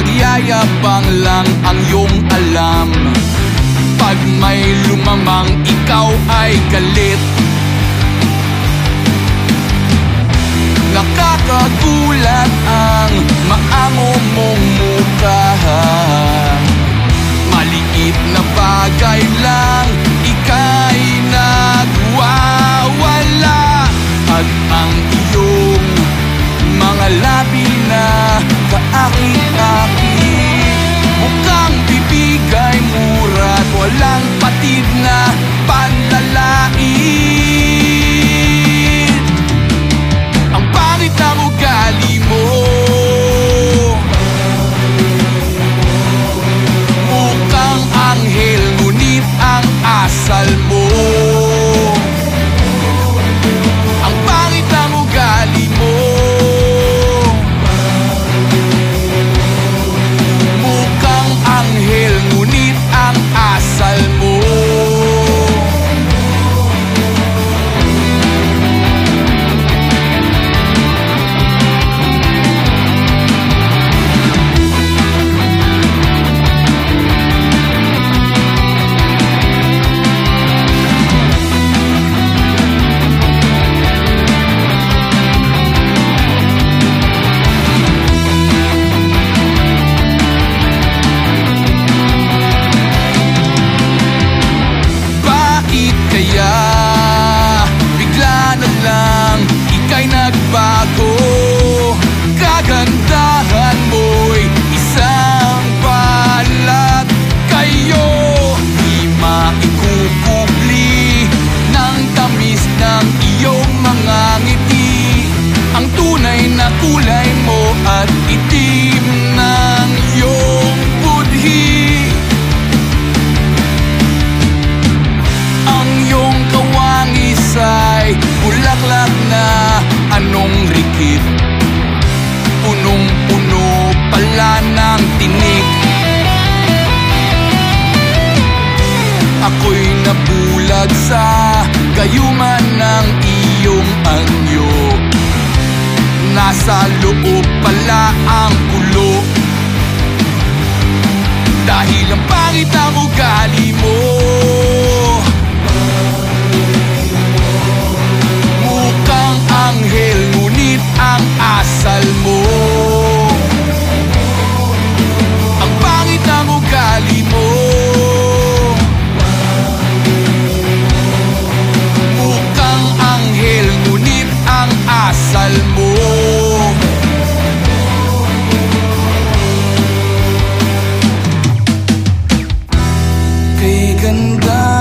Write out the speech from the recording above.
Nagyayabang lang ang iyong alam. Pag may lumamang, ikaw ay galit. Nakakagulat ang maango mong mukha. Maliit na bagay lang, ika'y nagwawala. At ang iyong mga labi na kaakit-akit, mukhang bibig ay mura at walang patid na panlalait. Ang pangit ng ugali mo, mukhang anghel ngunit ang asal mo. Ang pangit ng ugali mo, mukhang anghel ngunit ang asal mo. Kaya bigla na lang ika'y nagbago. Kagandahan mo'y isang balat. Kayo di maikukubli ng tamis ng iyong mga ngiti. Ang tunay na kulay mo at itim ng iyong budhi. Ay bulaklak na anong rikit, punong-puno pala ng tinik. Ako'y nabulag sa gayuman ng iyong anyo. Nasa loob pala ang ulo. Dahil ang pangit ang ugali mo, anghel ngunit ang asal mo. Ang pangit ng ugali mo, mukhang anghel ngunit ang asal mo. Kay ganda